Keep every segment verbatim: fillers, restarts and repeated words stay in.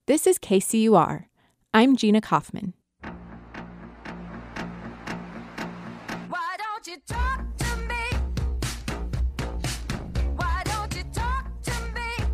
This is K C U R. I'm Gina Kaufman. Why don't you talk to me? Why don't you talk to me?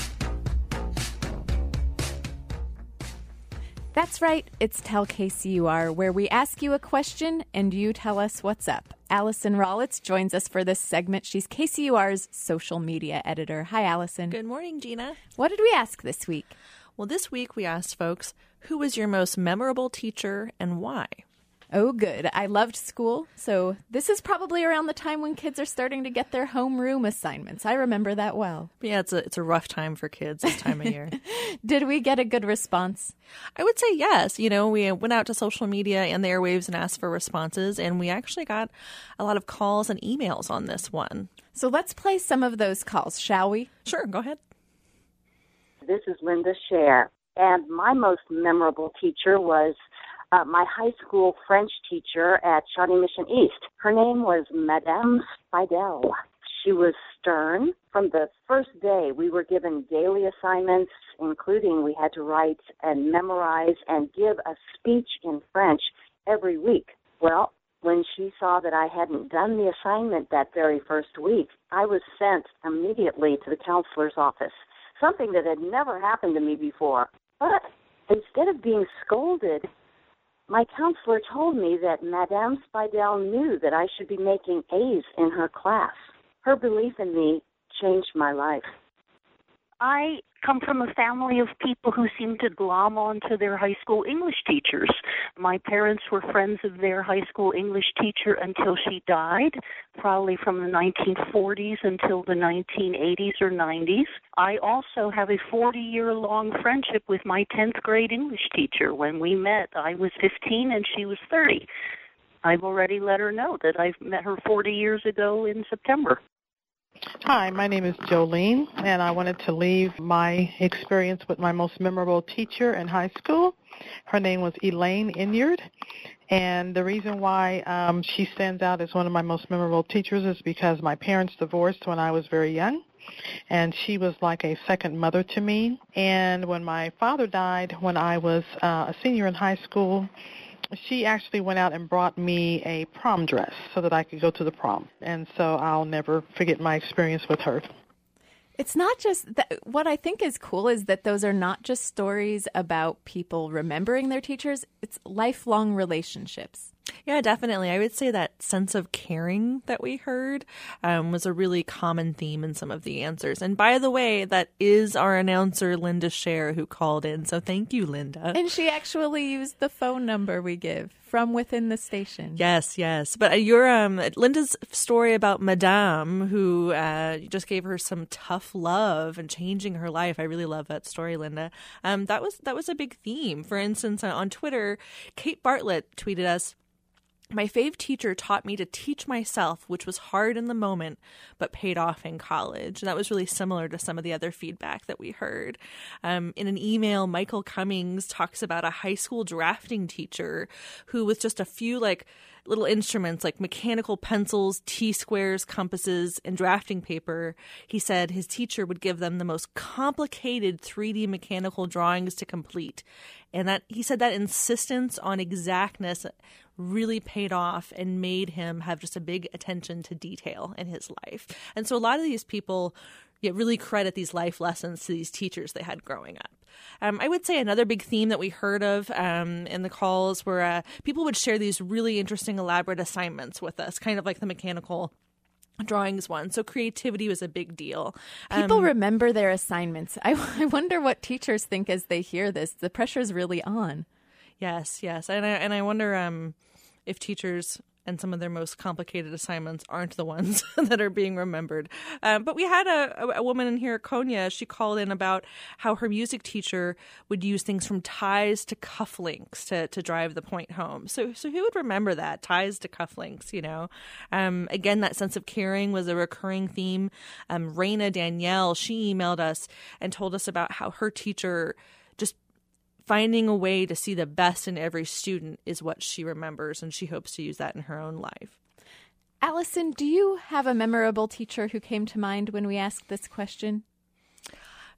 That's right, it's Tell K C U R, where we ask you a question and you tell us what's up. Allison Rollitz joins us for this segment. She's K C U R's social media editor. Hi, Allison. Good morning, Gina. What did we ask this week? Well, this week we asked folks, who was your most memorable teacher and why? Oh, good. I loved school, so this is probably around the time when kids are starting to get their homeroom assignments. I remember that well. Yeah, it's a it's a rough time for kids this time of year. Did we get a good response? I would say yes. You know, we went out to social media and the airwaves and asked for responses, and we actually got a lot of calls and emails on this one. So let's play some of those calls, shall we? Sure, go ahead. This is Linda Scher, and my most memorable teacher was uh, my high school French teacher at Shawnee Mission East. Her name was Madame Spidel. She was stern. From the first day, we were given daily assignments, including we had to write and memorize and give a speech in French every week. Well, when she saw that I hadn't done the assignment that very first week, I was sent immediately to the counselor's office. Something that had never happened to me before. But instead of being scolded, my counselor told me that Madame Spidel knew that I should be making A's in her class. Her belief in me changed my life. I come from a family of people who seem to glom onto their high school English teachers. My parents were friends of their high school English teacher until she died, probably from the nineteen forties until the nineteen eighties or nineties. I also have a forty-year-long friendship with my tenth grade English teacher. When we met, I was fifteen and she was thirty. I've already let her know that I've met her forty years ago in September. Hi, my name is Jolene, and I wanted to leave my experience with my most memorable teacher in high school. Her name was Elaine Inyard, and the reason why um, she stands out as one of my most memorable teachers is because my parents divorced when I was very young, and she was like a second mother to me. And when my father died when I was uh, a senior in high school, she actually went out and brought me a prom dress so that I could go to the prom. And so I'll never forget my experience with her. It's not just that. What I think is cool is that those are not just stories about people remembering their teachers. It's lifelong relationships. Yeah, definitely. I would say that sense of caring that we heard um, was a really common theme in some of the answers. And by the way, that is our announcer, Linda Scher, who called in. So thank you, Linda. And she actually used the phone number we give from within the station. Yes, yes. But your um, Linda's story about Madame, who uh, just gave her some tough love and changing her life. I really love that story, Linda. Um, that was that was a big theme. For instance, on Twitter, Kate Bartlett tweeted us, "My fave teacher taught me to teach myself, which was hard in the moment, but paid off in college." And that was really similar to some of the other feedback that we heard. Um, in an email, Michael Cummings talks about a high school drafting teacher who, with just a few like little instruments like mechanical pencils, T-squares, compasses, and drafting paper, he said his teacher would give them the most complicated three D mechanical drawings to complete. And that he said that insistence on exactness really paid off and made him have just a big attention to detail in his life. And so a lot of these people yeah, really credit these life lessons to these teachers they had growing up. Um, I would say another big theme that we heard of um, in the calls were uh, people would share these really interesting, elaborate assignments with us, kind of like the mechanical drawings one. So creativity was a big deal. People um, remember their assignments. I, I wonder what teachers think as they hear this. The pressure's really on. Yes, yes. And I, and I wonder um, if teachers and some of their most complicated assignments aren't the ones that are being remembered. Um, but we had a, a, a woman in here, Konya. She called in about how her music teacher would use things from ties to cufflinks to, to drive the point home. So so who would remember that? Ties to cufflinks, you know? Um, again, that sense of caring was a recurring theme. Um, Raina Danielle, she emailed us and told us about how her teacher just finding a way to see the best in every student is what she remembers, and she hopes to use that in her own life. Allison, do you have a memorable teacher who came to mind when we asked this question?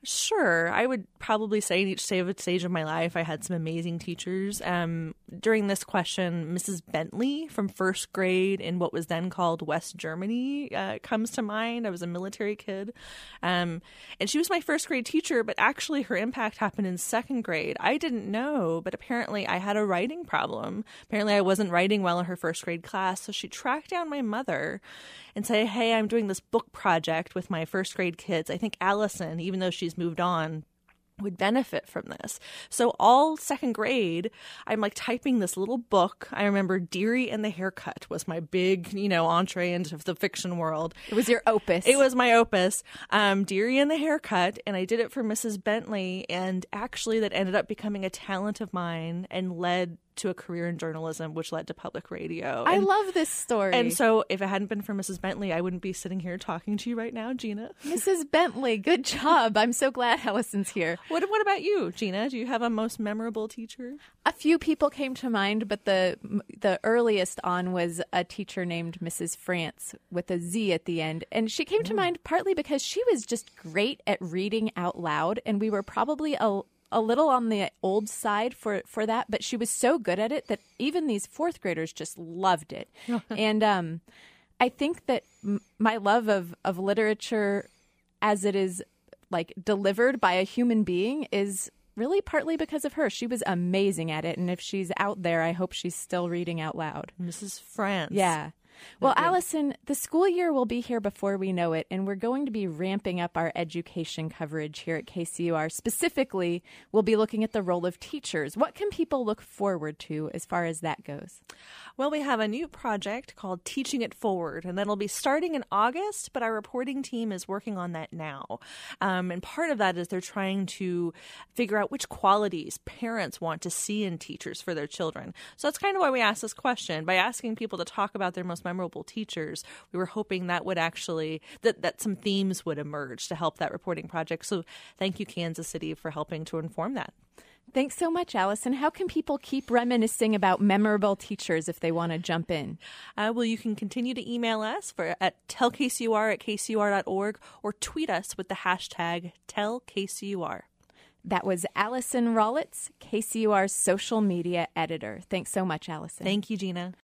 Sure. I would probably say in each stage of my life, I had some amazing teachers. Um, during this question, Missus Bentley from first grade in what was then called West Germany uh, comes to mind. I was a military kid. Um, and she was my first grade teacher, but actually her impact happened in second grade. I didn't know, but apparently I had a writing problem. Apparently I wasn't writing well in her first grade class. So she tracked down my mother and said, hey, I'm doing this book project with my first grade kids. I think Allison, even though she's moved on, would benefit from this. So all second grade, I'm like typing this little book. I remember Dearie and the Haircut was my big, you know, entree into the fiction world. It was your opus. It was my opus, um, Dearie and the Haircut, and I did it for Missus Bentley, and actually that ended up becoming a talent of mine and led to a career in journalism, which led to public radio. I And- love this story. And so if it hadn't been for Missus Bentley, I wouldn't be sitting here talking to you right now, Gina. Missus Bentley, good job. I'm so glad Allison's here. What What about you, Gina? Do you have a most memorable teacher? A few people came to mind, but the the earliest on was a teacher named Missus France with a Z at the end. And she came to mind partly because she was just great at reading out loud, and we were probably a a little on the old side for, for that, but she was so good at it that even these fourth graders just loved it. And um, I think that m- my love of, of literature as it is like delivered by a human being is really partly because of her. She was amazing at it. And if she's out there, I hope she's still reading out loud. Missus France. Yeah. Well, Okay. Allison, the school year will be here before we know it, and we're going to be ramping up our education coverage here at K C U R. Specifically, we'll be looking at the role of teachers. What can people look forward to as far as that goes? Well, we have a new project called Teaching It Forward, and that'll be starting in August, but our reporting team is working on that now. Um, and part of that is they're trying to figure out which qualities parents want to see in teachers for their children. So that's kind of why we asked this question. By asking people to talk about their most memorable teachers, we were hoping that would actually, that, that some themes would emerge to help that reporting project. So thank you, Kansas City, for helping to inform that. Thanks so much, Allison. How can people keep reminiscing about memorable teachers if they want to jump in? Uh, well, you can continue to email us for at tell K C U R at K C U R dot org or tweet us with the hashtag tell K C U R. That was Allison Rollitz, K C U R's social media editor. Thanks so much, Allison. Thank you, Gina.